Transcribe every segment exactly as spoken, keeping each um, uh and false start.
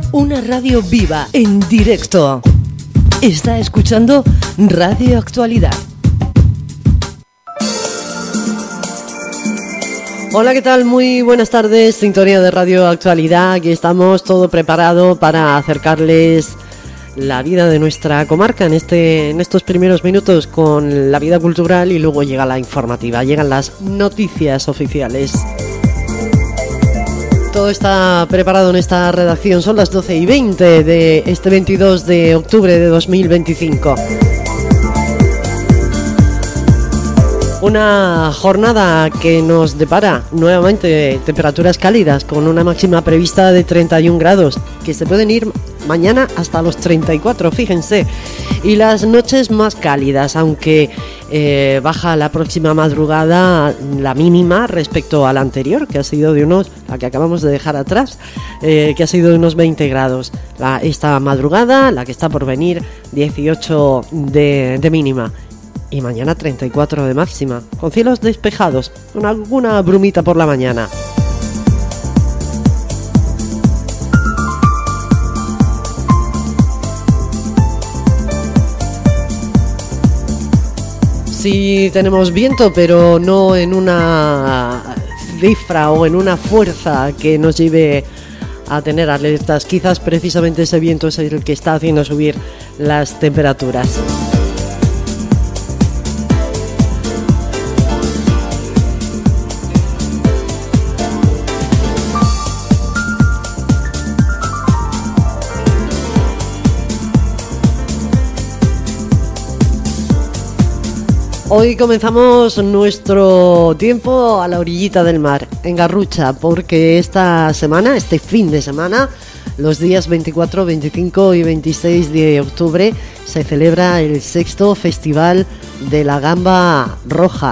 Una radio viva, en directo. Está escuchando Radio Actualidad. Hola, ¿qué tal? Muy buenas tardes, sintonía de Radio Actualidad. Aquí estamos, todo preparado para acercarles la vida de nuestra comarca en este en estos primeros minutos con la vida cultural, y luego llega la informativa, llegan las noticias oficiales. Todo está preparado en esta redacción. Son las doce y veinte de este veintidós de octubre de dos mil veinticinco. Una jornada que nos depara nuevamente temperaturas cálidas, con una máxima prevista de treinta y un grados, que se pueden ir mañana hasta los treinta y cuatro, fíjense. Y las noches más cálidas, aunque eh, baja la próxima madrugada la mínima respecto a la anterior, que ha sido de unos, la que acabamos de dejar atrás, eh, que ha sido de unos veinte grados. La, esta madrugada, la que está por venir, dieciocho de, de mínima. Y mañana treinta y cuatro de máxima, con cielos despejados, con alguna brumita por la mañana. Sí tenemos viento, pero no en una cifra o en una fuerza que nos lleve a tener alertas. Quizás precisamente ese viento es el que está haciendo subir las temperaturas. Hoy comenzamos nuestro tiempo a la orillita del mar, en Garrucha, porque esta semana, este fin de semana, los días veinticuatro, veinticinco y veintiséis de octubre, se celebra el sexto Festival de la Gamba Roja,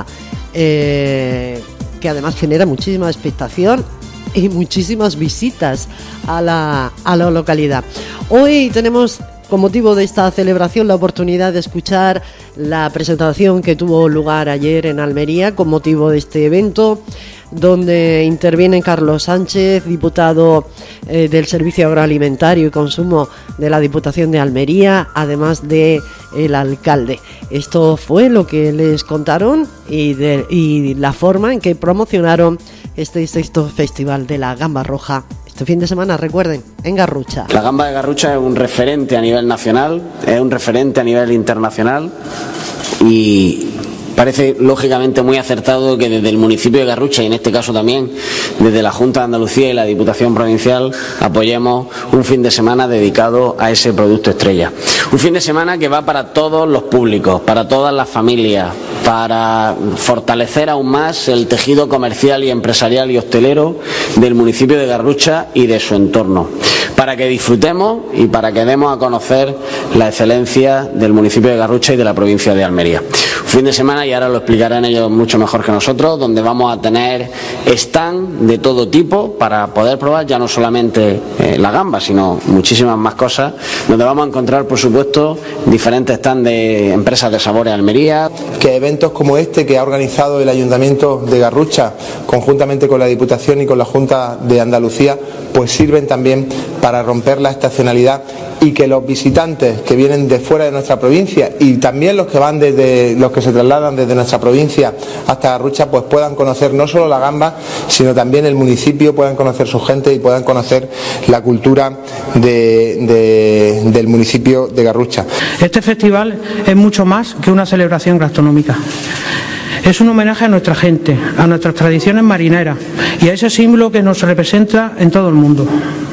eh, que además genera muchísima expectación y muchísimas visitas a la, a la localidad. Hoy tenemos, con motivo de esta celebración, la oportunidad de escuchar la presentación que tuvo lugar ayer en Almería con motivo de este evento, donde interviene Carlos Sánchez, diputado eh, del Servicio Agroalimentario y Consumo de la Diputación de Almería, además de el alcalde. Esto fue lo que les contaron y, de, y la forma en que promocionaron este sexto Festival de la Gamba Roja. Este fin de semana, recuerden, en Garrucha. La gamba de Garrucha es un referente a nivel nacional, es un referente a nivel internacional, y parece lógicamente muy acertado que desde el municipio de Garrucha, y en este caso también desde la Junta de Andalucía y la Diputación Provincial, apoyemos un fin de semana dedicado a ese producto estrella. Un fin de semana que va para todos los públicos, para todas las familias, para fortalecer aún más el tejido comercial y empresarial y hostelero del municipio de Garrucha y de su entorno, para que disfrutemos y para que demos a conocer la excelencia del municipio de Garrucha y de la provincia de Almería. Un fin de semana, y ahora lo explicarán ellos mucho mejor que nosotros, donde vamos a tener stand de todo tipo para poder probar ya no solamente eh, la gamba, sino muchísimas más cosas, donde vamos a encontrar, por supuesto, diferentes stands de empresas de sabores de Almería. Que eventos como este que ha organizado el Ayuntamiento de Garrucha, conjuntamente con la Diputación y con la Junta de Andalucía, pues sirven también para romper la estacionalidad, y que los visitantes que vienen de fuera de nuestra provincia y también los que van desde los que se trasladan desde nuestra provincia hasta Garrucha, pues puedan conocer no solo la gamba, sino también el municipio, puedan conocer su gente y puedan conocer la cultura de, de, del municipio de Garrucha. Este festival es mucho más que una celebración gastronómica. Es un homenaje a nuestra gente, a nuestras tradiciones marineras y a ese símbolo que nos representa en todo el mundo.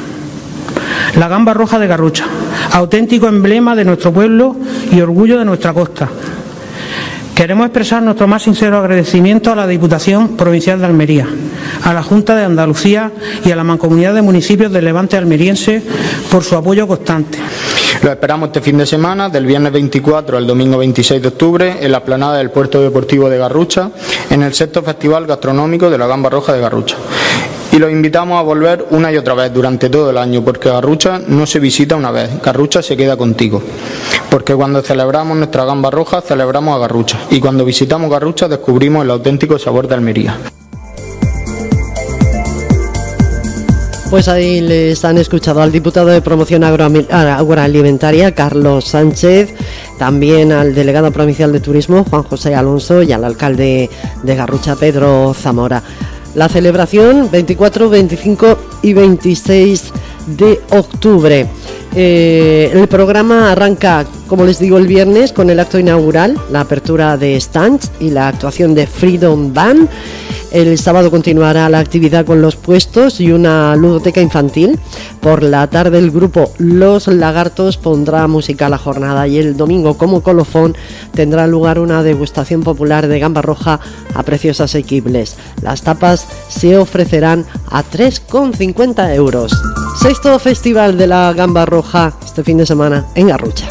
La gamba roja de Garrucha, auténtico emblema de nuestro pueblo y orgullo de nuestra costa. Queremos expresar nuestro más sincero agradecimiento a la Diputación Provincial de Almería, a la Junta de Andalucía y a la Mancomunidad de Municipios del Levante Almeriense por su apoyo constante. Lo esperamos este fin de semana, del viernes veinticuatro al domingo veintiséis de octubre, en la explanada del Puerto Deportivo de Garrucha, en el sexto Festival Gastronómico de la Gamba Roja de Garrucha. Y los invitamos a volver una y otra vez durante todo el año, porque Garrucha no se visita una vez, Garrucha se queda contigo. Porque cuando celebramos nuestra gamba roja, celebramos a Garrucha. Y cuando visitamos Garrucha, descubrimos el auténtico sabor de Almería. Pues ahí les han escuchado al diputado de Promoción Agroalimentaria, Carlos Sánchez, también al delegado provincial de Turismo, Juan José Alonso, y al alcalde de Garrucha, Pedro Zamora. La celebración veinticuatro, veinticinco y veintiséis de octubre. Eh, el programa arranca, como les digo, el viernes con el acto inaugural, la apertura de stands y la actuación de Freedom Band. El sábado continuará la actividad con los puestos y una ludoteca infantil. Por la tarde el grupo Los Lagartos pondrá música a la jornada y el domingo, como colofón, tendrá lugar una degustación popular de gamba roja a precios asequibles. Las tapas se ofrecerán a tres con cincuenta euros. Sexto Festival de la Gamba Roja este fin de semana en Garrucha.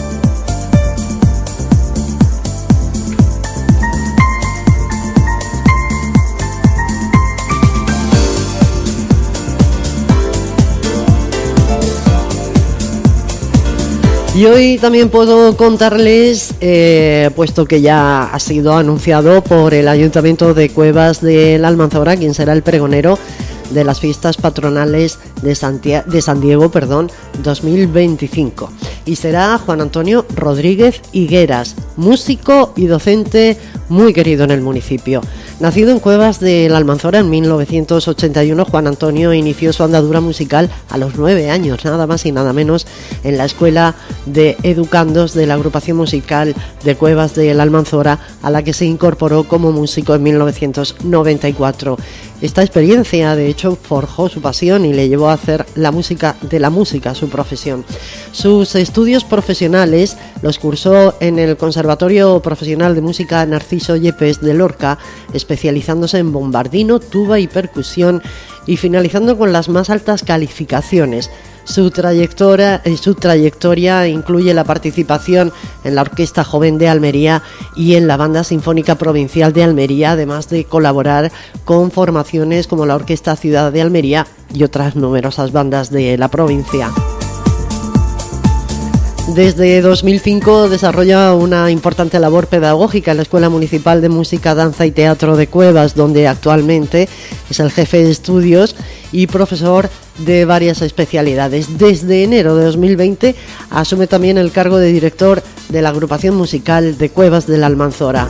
Y hoy también puedo contarles, eh, puesto que ya ha sido anunciado por el Ayuntamiento de Cuevas de la Almanzora, quién será el pregonero de las fiestas patronales de, Santiago, de San Diego perdón, dos mil veinticinco. Y será Juan Antonio Rodríguez Higueras, músico y docente muy querido en el municipio. Nacido en Cuevas de la Almanzora en mil novecientos ochenta y uno, Juan Antonio inició su andadura musical a los nueve años, nada más y nada menos, en la Escuela de Educandos de la Agrupación Musical de Cuevas de la Almanzora, a la que se incorporó como músico en mil novecientos noventa y cuatro. Esta experiencia, de hecho, forjó su pasión y le llevó a hacer la música de la música su profesión. Sus estudios profesionales los cursó en el Conservatorio Profesional de Música Narciso Yepes de Lorca, especializándose en bombardino, tuba y percusión, y finalizando con las más altas calificaciones. Su trayectoria, su trayectoria incluye la participación en la Orquesta Joven de Almería y en la Banda Sinfónica Provincial de Almería, además de colaborar con formaciones como la Orquesta Ciudad de Almería y otras numerosas bandas de la provincia. Desde dos mil cinco desarrolla una importante labor pedagógica en la Escuela Municipal de Música, Danza y Teatro de Cuevas, donde actualmente es el jefe de estudios y profesor de varias especialidades. Desde enero de dos mil veinte asume también el cargo de director de la Agrupación Musical de Cuevas de la Almanzora.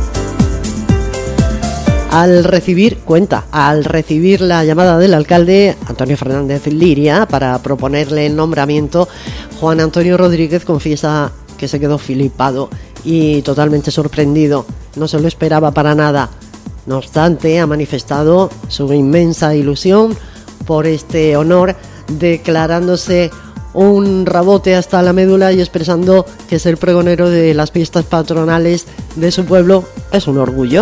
Al recibir, cuenta, al recibir la llamada del alcalde Antonio Fernández Liria para proponerle el nombramiento, Juan Antonio Rodríguez confiesa que se quedó flipado y totalmente sorprendido. No se lo esperaba para nada. No obstante, ha manifestado su inmensa ilusión por este honor, declarándose un rabote hasta la médula y expresando que ser pregonero de las fiestas patronales de su pueblo es un orgullo.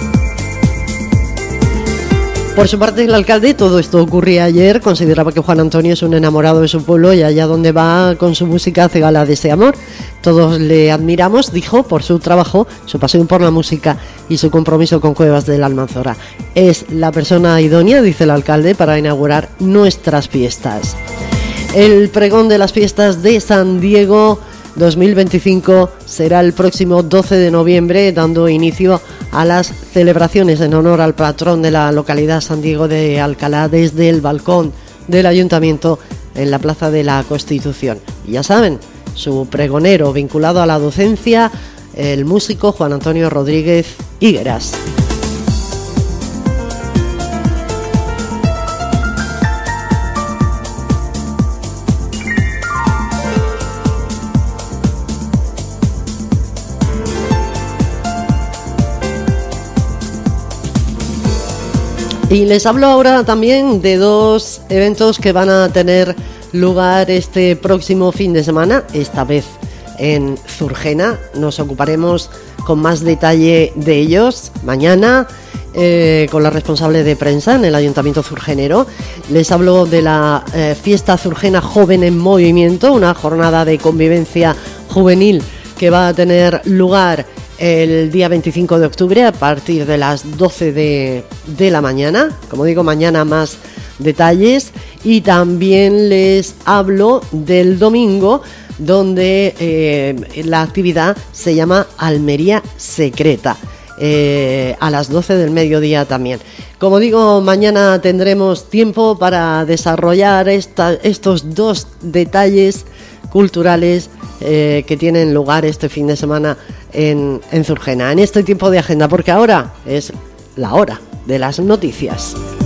Por su parte, el alcalde, todo esto ocurría ayer, consideraba que Juan Antonio es un enamorado de su pueblo y allá donde va con su música hace gala de ese amor. Todos le admiramos, dijo, por su trabajo, su pasión por la música y su compromiso con Cuevas de la Almanzora. Es la persona idónea, dice el alcalde, para inaugurar nuestras fiestas. El pregón de las fiestas de San Diego dos mil veinticinco será el próximo doce de noviembre, dando inicio a las celebraciones en honor al patrón de la localidad, San Diego de Alcalá, desde el balcón del ayuntamiento en la Plaza de la Constitución. Y ya saben, su pregonero vinculado a la docencia, el músico Juan Antonio Rodríguez Higueras. Y les hablo ahora también de dos eventos que van a tener lugar este próximo fin de semana, esta vez en Zurgena. Nos ocuparemos con más detalle de ellos mañana eh, con la responsable de prensa en el Ayuntamiento Zurgenero. Les hablo de la eh, Fiesta Zurgena Joven en Movimiento, una jornada de convivencia juvenil que va a tener lugar el día veinticinco de octubre a partir de las doce de, de la mañana. Como digo, mañana más detalles. Y también les hablo del domingo, donde eh, la actividad se llama Almería Secreta. eh, a las doce del mediodía también. Como digo, mañana tendremos tiempo para desarrollar esta, estos dos detalles culturales eh, que tienen lugar este fin de semana en, en Zurgena, en este tiempo de agenda, porque ahora es la hora de las noticias.